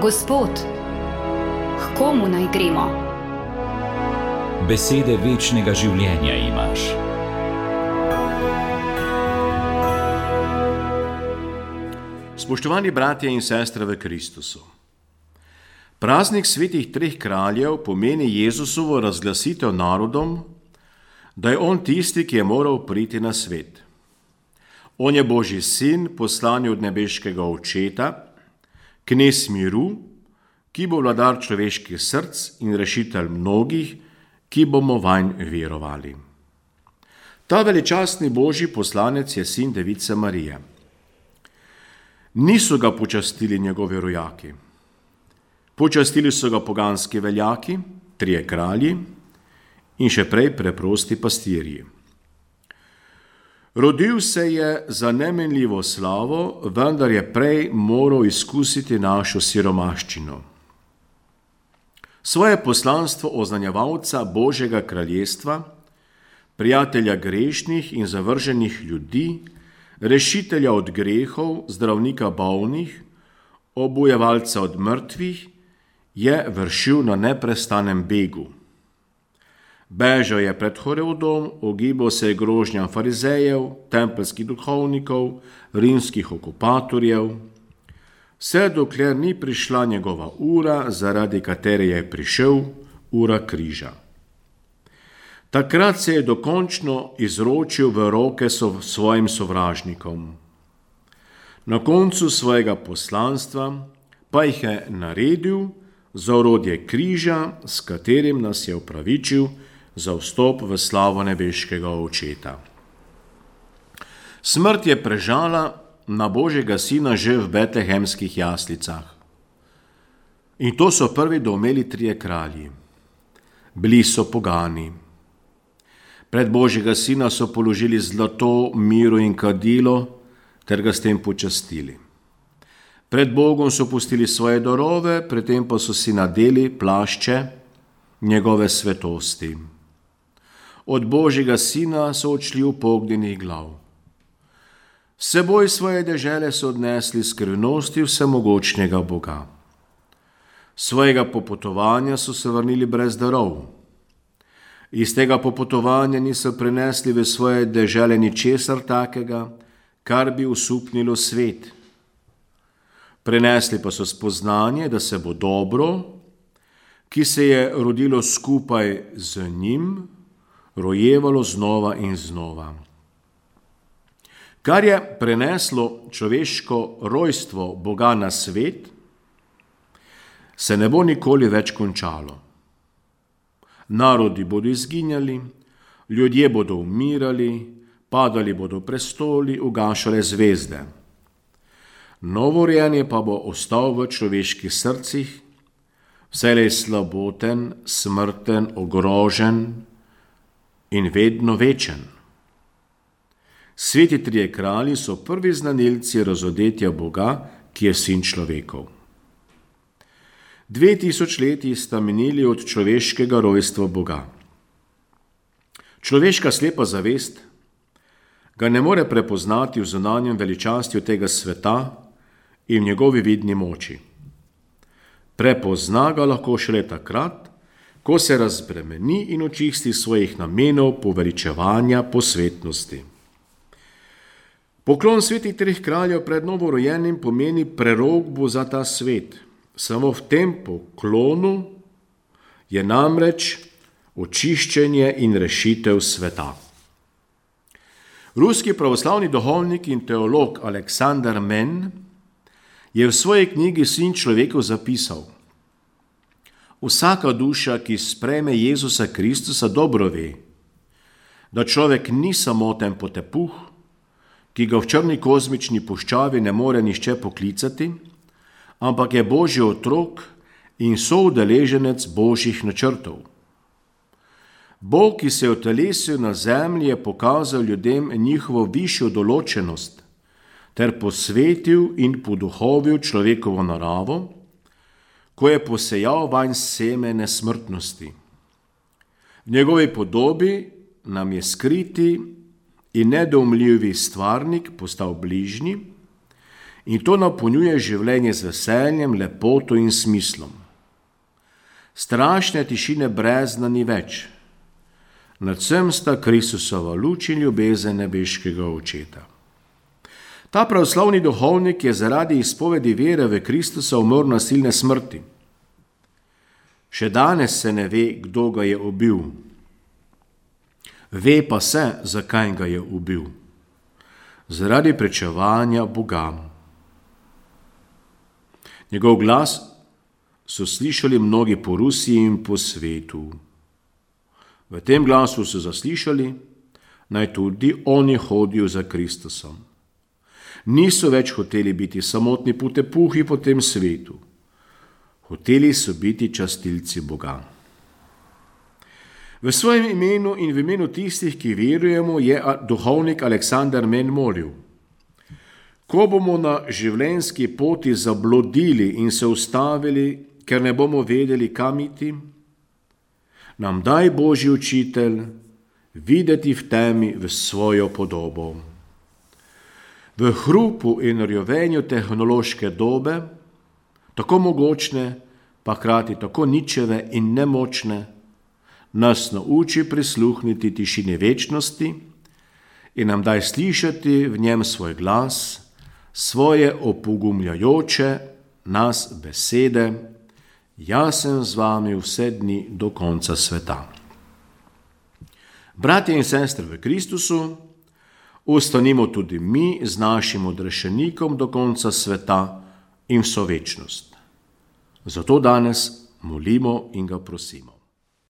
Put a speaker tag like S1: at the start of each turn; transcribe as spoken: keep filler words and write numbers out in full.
S1: Gospod, k komu naj gremo?
S2: Besede večnega življenja imaš.
S3: Spoštovani bratje in sestre v Kristusu. Praznik svetih treh kraljev pomeni Jezusovo razglasitev narodom, da je on tisti, ki je moral priti na svet. On je Božji sin, poslan od nebeškega očeta, knez miru, ki bo vladar človeških src in rešitelj mnogih, ki bomo vanj verovali. Ta veličastni Božji poslanec je sin device Marije. Niso ga počastili njegovi rojaki. Počastili so ga poganski veljaki, trije kralji in še prej preprosti pastirji. Rodil se je za nemenljivo slavo, vendar je prej moral izkusiti našo siromaščino. Svoje poslanstvo oznanjevalca Božjega kraljestva, prijatelja grešnih in zavrženih ljudi, rešitelja od grehov, zdravnika bolnih, obujevalca od mrtvih, je vršil na neprestanem begu. Bežal je pred Herodom, ogibal se je grožnjam farizejev, tempeljskih duhovnikov, rimskih okupatorjev, vse dokler ni prišla njegova ura, zaradi katere je prišel, ura križa. Takrat se je dokončno izročil v roke svojim sovražnikom. Na koncu svojega poslanstva pa jih je naredil za orodje križa, s katerim nas je opravičil za vstop v slavo nebeškega očeta. Smrt je prežala na Božjega sina že v betlehemskih jaslicah. In to so prvi doumeli trije kralji. Bili so pogani. Pred Božjega sina so položili zlato, miro in kadilo, ter ga s tem počastili. Pred Bogom so pustili svoje darove, pred tem pa so si nadeli plašče njegove svetosti. Od Božjega sina so odšli upognjenih glav. S seboj svoje dežele so odnesli skrivnosti vsemogočnega Boga. Svojega popotovanja so se vrnili brez darov. Iz tega popotovanja niso prinesli v svoje dežele ničesar takega, kar bi usupnilo svet. Prinesli pa so spoznanje, da se bo dobro, ki se je rodilo skupaj z njim, rojevalo znova in znova. Kar je preneslo človeško rojstvo Boga na svet, se ne bo nikoli več končalo. Narodi bodo izginjali, ljudje bodo umirali, padali bodo prestoli, ugašale zvezde. Novorejanje pa bo ostal v človeških srcih, vselej slaboten, smrten, ogrožen in vedno večen. Sveti trije kralji so prvi znanilci razodetja Boga, ki je sin človekov. Dve tisočletji sta minili od človeškega rojstva Boga. Človeška slepa zavest ga ne more prepoznati v zunanjem veličastju tega sveta in v njegovi vidni moči. Prepozna ga lahko šele takrat, ko se razbremeni in očisti svojih namenov poveličevanja posvetnosti. Poklon svetih treh kraljev pred novorojenim pomeni prerokbo za ta svet. Samo v tem poklonu je namreč očiščenje in rešitev sveta. Ruski pravoslavni duhovnik in teolog Aleksandar Men je v svoji knjigi Sin človekov zapisal: Vsaka duša, ki sprejme Jezusa Kristusa, dobro ve, da človek ni samoten potepuh, ki ga v črni kozmični puščavi ne more nihče poklicati, ampak je Božji otrok in soudeleženec Božjih načrtov. Bog, ki se je utelesil na zemlji, je pokazal ljudem njihovo višjo določenost ter posvetil in poduhovil človekovo naravo, ko je posejal vanj seme nesmrtnosti. V njegovi podobi nam je skriti in nedoumljivi stvarnik postal bližnji in to napolnjuje življenje z veseljem, lepoto in smislom. Strašne tišine brezna ni več. Nad vsem sta Kristusova luč in ljubezen nebeškega Očeta. Ta pravoslavni duhovnik je zaradi izpovedi vere v Kristusa umrl nasilne smrti. Še danes se ne ve, kdo ga je ubil. Ve pa se, zakaj ga je ubil. Zaradi pričevanja Boga. Njegov glas so slišali mnogi po Rusiji in po svetu. V tem glasu so zaslišali, naj tudi oni hodijo za Kristusom. Niso več hoteli biti samotni potepuhi po tem svetu. Hoteli so biti častilci Boga. V svojem imenu in v imenu tistih, ki verujemo, je duhovnik Aleksander Men molil: ko bomo na življenjski poti zablodili in se ustavili, ker ne bomo vedeli, kam iti, nam daj, Božji učitelj, videti v temi v svojo podobo. V hrupu in rjovenju tehnološke dobe, tako mogočne, pa hkrati tako ničeve in nemočne, nas nauči prisluhniti tišini večnosti in nam daj slišati v njem svoj glas, svoje opogumljajoče nas besede: jaz sem z vami vse dni do konca sveta. Bratje in sestre v Kristusu, ostanimo tudi mi z našim odrešenikom do konca sveta in vso večnost. Zato danes molimo in ga prosimo.